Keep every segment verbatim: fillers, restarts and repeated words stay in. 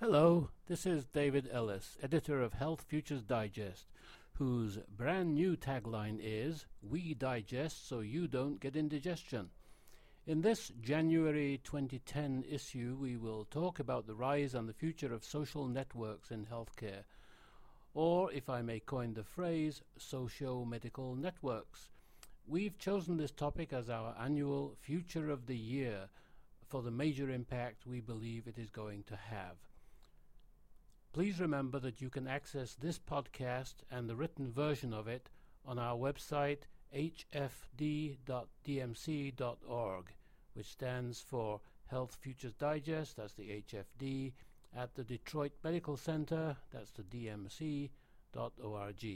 Hello, this is David Ellis, editor of Health Futures Digest, whose brand new tagline is, "We digest so you don't get indigestion." In this January twenty ten issue, we will talk about the rise and the future of social networks in healthcare, or, if I may coin the phrase, socio-medical networks. We've chosen this topic as our annual Future of the Year for the major impact we believe it is going to have. Please remember that you can access this podcast and the written version of it on our website h f d dot d m c dot org, which stands for Health Futures Digest, that's the H F D, at the Detroit Medical Center, that's the D M C dot org.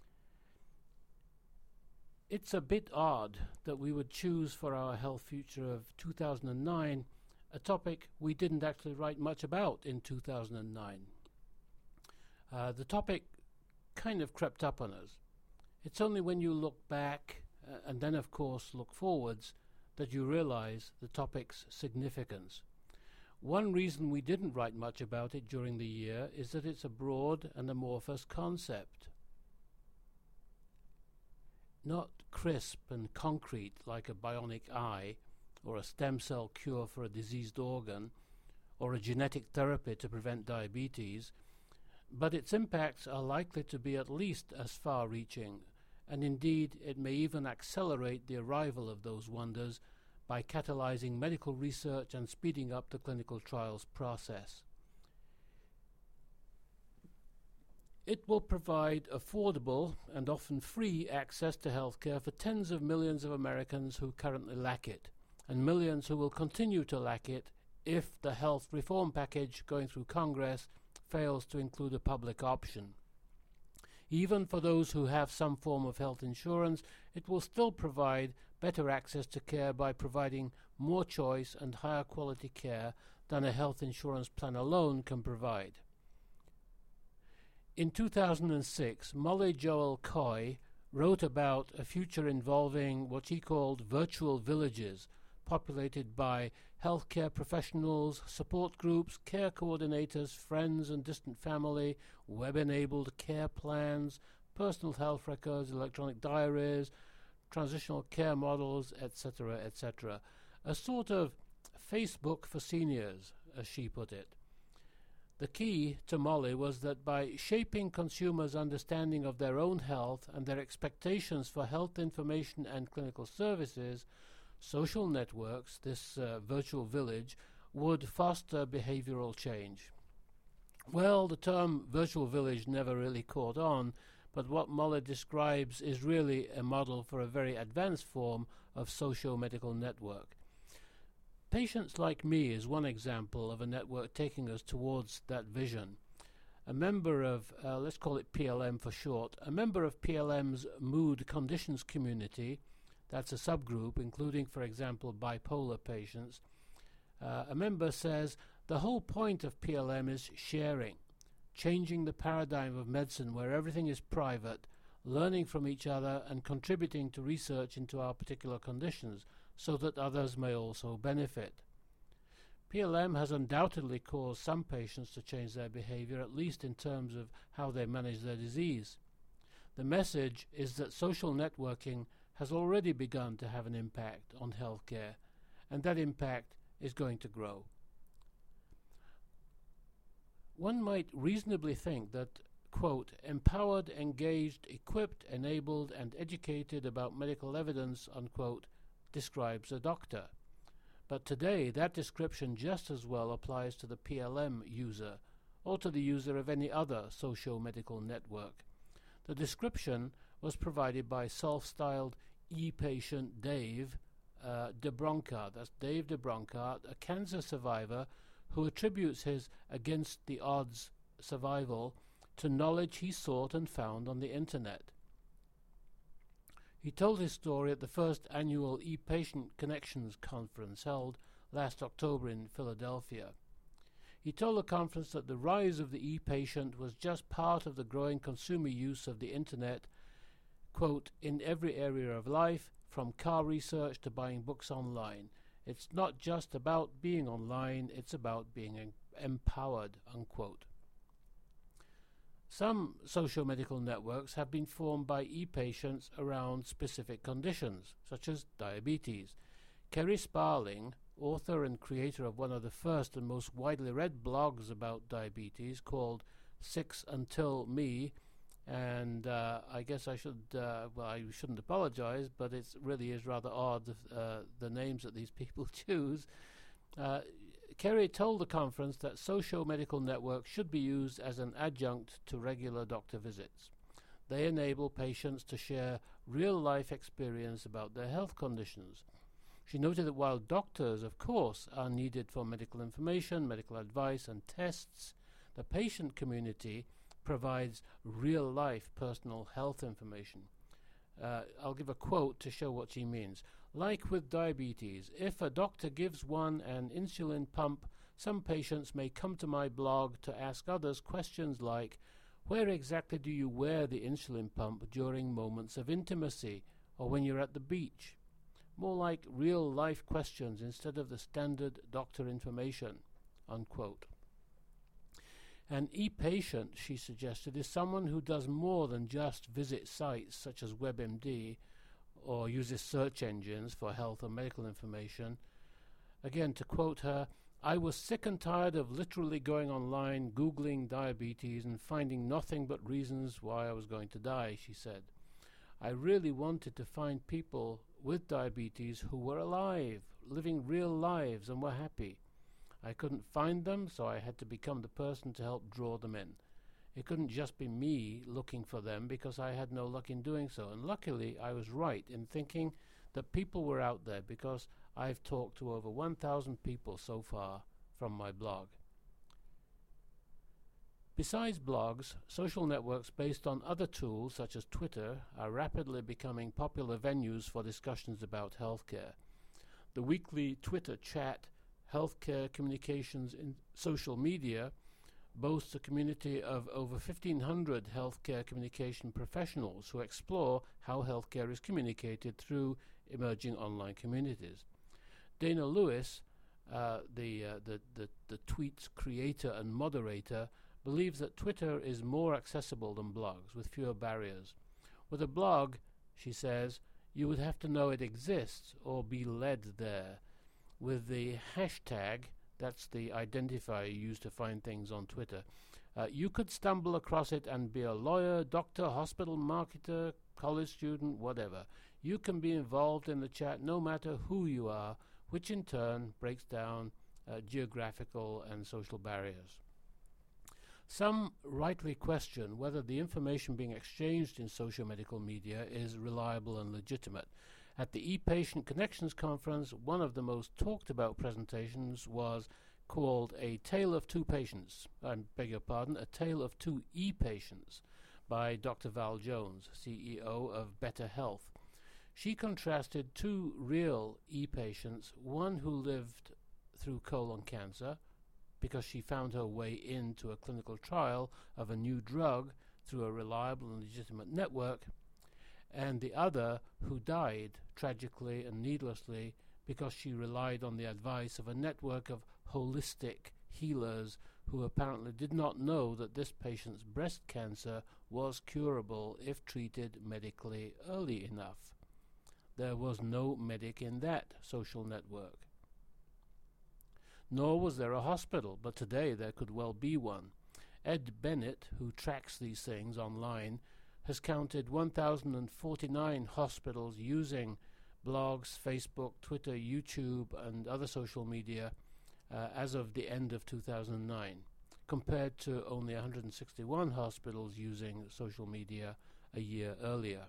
It's a bit odd that we would choose for our Health Future of two thousand nine a topic we didn't actually write much about in two thousand nine. Uh, the topic kind of crept up on us. It's only when you look back uh, and then, of course, look forwards that you realize the topic's significance. One reason we didn't write much about it during the year is that it's a broad and amorphous concept. Not crisp and concrete like a bionic eye, or a stem cell cure for a diseased organ, or a genetic therapy to prevent diabetes, but its impacts are likely to be at least as far-reaching, and indeed it may even accelerate the arrival of those wonders by catalyzing medical research and speeding up the clinical trials process. It will provide affordable and often free access to healthcare for tens of millions of Americans who currently lack it, and millions who will continue to lack it if the health reform package going through Congress fails to include a public option. Even for those who have some form of health insurance, it will still provide better access to care by providing more choice and higher quality care than a health insurance plan alone can provide. In two thousand six, Molly Joel Coy wrote about a future involving what she called virtual villages, populated by healthcare professionals, support groups, care coordinators, friends and distant family, web-enabled care plans, personal health records, electronic diaries, transitional care models, et cetera, et cetera. A sort of Facebook for seniors, as she put it. The key to Molly was that by shaping consumers' understanding of their own health and their expectations for health information and clinical services, social networks, this uh, virtual village, would foster behavioral change. Well, the term virtual village never really caught on, but what Molly describes is really a model for a very advanced form of socio-medical network. Patients Like Me is one example of a network taking us towards that vision. A member of, uh, let's call it P L M for short, a member of P L M's mood conditions community, that's a subgroup, including, for example, bipolar patients. Uh, a member says the whole point of P L M is sharing, changing the paradigm of medicine where everything is private, learning from each other and contributing to research into our particular conditions so that others may also benefit. P L M has undoubtedly caused some patients to change their behavior, at least in terms of how they manage their disease. The message is that social networking has already begun to have an impact on healthcare, and that impact is going to grow. One might reasonably think that, quote, empowered, engaged, equipped, enabled, and educated about medical evidence, unquote, describes a doctor. But today, that description just as well applies to the P L M user, or to the user of any other socio-medical network. The description was provided by self-styled e-patient Dave uh, DeBronkart. That's Dave DeBronkart, a cancer survivor who attributes his against-the-odds survival to knowledge he sought and found on the internet. He told his story at the first annual e-patient Connections conference held last October in Philadelphia. He told the conference that the rise of the e-patient was just part of the growing consumer use of the internet, quote, in every area of life, from car research to buying books online. It's not just about being online, it's about being empowered, unquote. Some social medical networks have been formed by e-patients around specific conditions, such as diabetes. Kerry Sparling, author and creator of one of the first and most widely read blogs about diabetes called Six Until Me, and uh, I guess I should, uh, well, I shouldn't apologize, but it really is rather odd, uh, the names that these people choose. Uh, Kerry told the conference that social medical networks should be used as an adjunct to regular doctor visits. They enable patients to share real-life experience about their health conditions. She noted that while doctors, of course, are needed for medical information, medical advice, and tests, the patient community provides real-life personal health information. Uh, I'll give a quote to show what she means. Like with diabetes, if a doctor gives one an insulin pump, some patients may come to my blog to ask others questions like, where exactly do you wear the insulin pump during moments of intimacy or when you're at the beach? More like real-life questions instead of the standard doctor information, unquote. An e-patient, she suggested, is someone who does more than just visit sites such as WebMD or uses search engines for health or medical information. Again, to quote her, I was sick and tired of literally going online, Googling diabetes, and finding nothing but reasons why I was going to die, she said. I really wanted to find people with diabetes who were alive, living real lives, and were happy. I couldn't find them, so I had to become the person to help draw them in. It couldn't just be me looking for them because I had no luck in doing so. And luckily, I was right in thinking that people were out there because I've talked to over one thousand people so far from my blog. Besides blogs, social networks based on other tools such as Twitter are rapidly becoming popular venues for discussions about healthcare. The weekly Twitter chat, Healthcare Communications in Social Media, boasts a community of over fifteen hundred healthcare communication professionals who explore how healthcare is communicated through emerging online communities. Dana Lewis, uh, the, uh, the, the, the tweet's creator and moderator, believes that Twitter is more accessible than blogs, with fewer barriers. With a blog, she says, you would have to know it exists or be led there. With the hashtag, that's the identifier used to find things on Twitter, uh, you could stumble across it and be a lawyer, doctor, hospital marketer, college student, whatever. You can be involved in the chat no matter who you are, which in turn breaks down uh, geographical and social barriers. Some rightly question whether the information being exchanged in social medical media is reliable and legitimate. At the ePatient Connections Conference, one of the most talked about presentations was called A Tale of Two Patients, I beg your pardon, A Tale of Two E-Patients by Doctor Val Jones, C E O of Better Health. She contrasted two real e-patients, one who lived through colon cancer because she found her way into a clinical trial of a new drug through a reliable and legitimate network, and the other who died tragically and needlessly because she relied on the advice of a network of holistic healers who apparently did not know that this patient's breast cancer was curable if treated medically early enough. There was no medic in that social network. Nor was there a hospital, but today there could well be one. Ed Bennett, who tracks these things online, has counted one thousand forty-nine hospitals using blogs, Facebook, Twitter, YouTube, and other social media uh, as of the end of two thousand nine, compared to only one hundred sixty-one hospitals using social media a year earlier.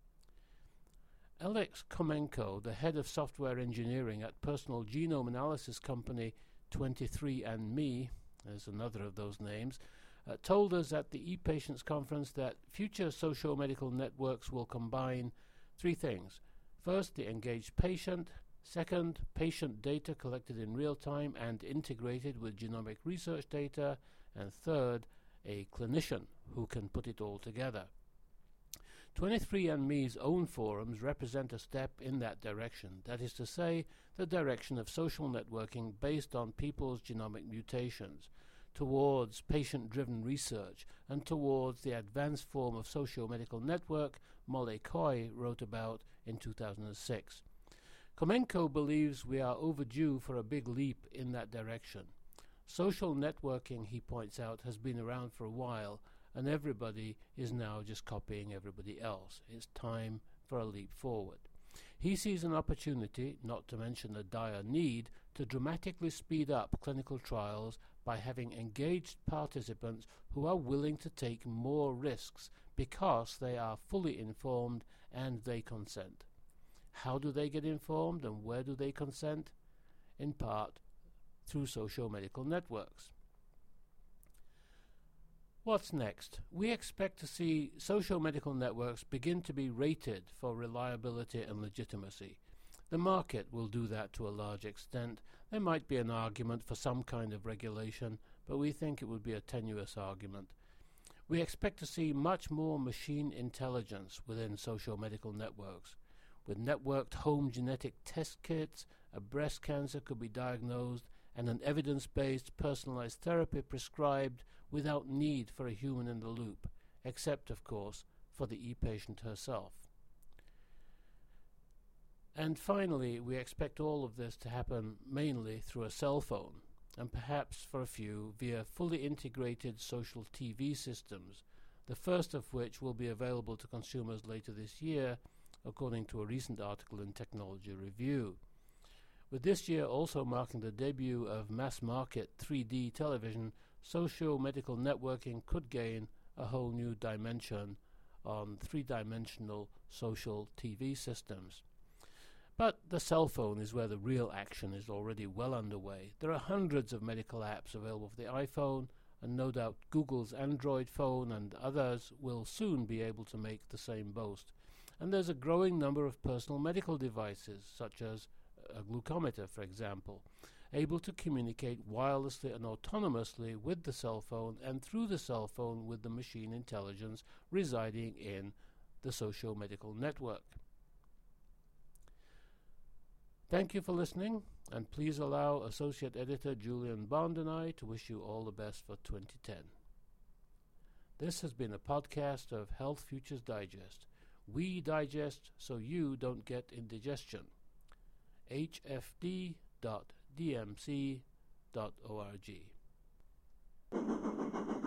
Alex Komenko, the head of software engineering at personal genome analysis company twenty-three and me, there's another of those names, uh, told us at the ePatients conference that future social medical networks will combine three things. First, the engaged patient. Second, patient data collected in real time and integrated with genomic research data. And third, a clinician who can put it all together. twenty-three and me's own forums represent a step in that direction, that is to say, the direction of social networking based on people's genomic mutations, towards patient-driven research, and towards the advanced form of socio-medical network Molly Coy wrote about in two thousand six. Khomenko believes we are overdue for a big leap in that direction. Social networking, he points out, has been around for a while, and everybody is now just copying everybody else. It's time for a leap forward. He sees an opportunity, not to mention a dire need, to dramatically speed up clinical trials by having engaged participants who are willing to take more risks because they are fully informed and they consent. How do they get informed and where do they consent? In part, through socio-medical networks. What's next? We expect to see socio-medical networks begin to be rated for reliability and legitimacy. The market will do that to a large extent. There might be an argument for some kind of regulation, but we think it would be a tenuous argument. We expect to see much more machine intelligence within socio-medical networks. With networked home genetic test kits, a breast cancer could be diagnosed and an evidence-based personalized therapy prescribed without need for a human in the loop, except, of course, for the e-patient herself. And finally, we expect all of this to happen mainly through a cell phone, and perhaps for a few via fully integrated social T V systems, the first of which will be available to consumers later this year, according to a recent article in Technology Review. With this year also marking the debut of mass-market three D television, socio-medical networking could gain a whole new dimension on three-dimensional social T V systems. But the cell phone is where the real action is already well underway. There are hundreds of medical apps available for the iPhone, and no doubt Google's Android phone and others will soon be able to make the same boast. And there's a growing number of personal medical devices, such as a glucometer, for example, able to communicate wirelessly and autonomously with the cell phone and through the cell phone with the machine intelligence residing in the socio-medical network. Thank you for listening, and please allow Associate Editor Julian Bond and I to wish you all the best for twenty ten. This has been a podcast of Health Futures Digest. We digest so you don't get indigestion. h f d dot d m c dot org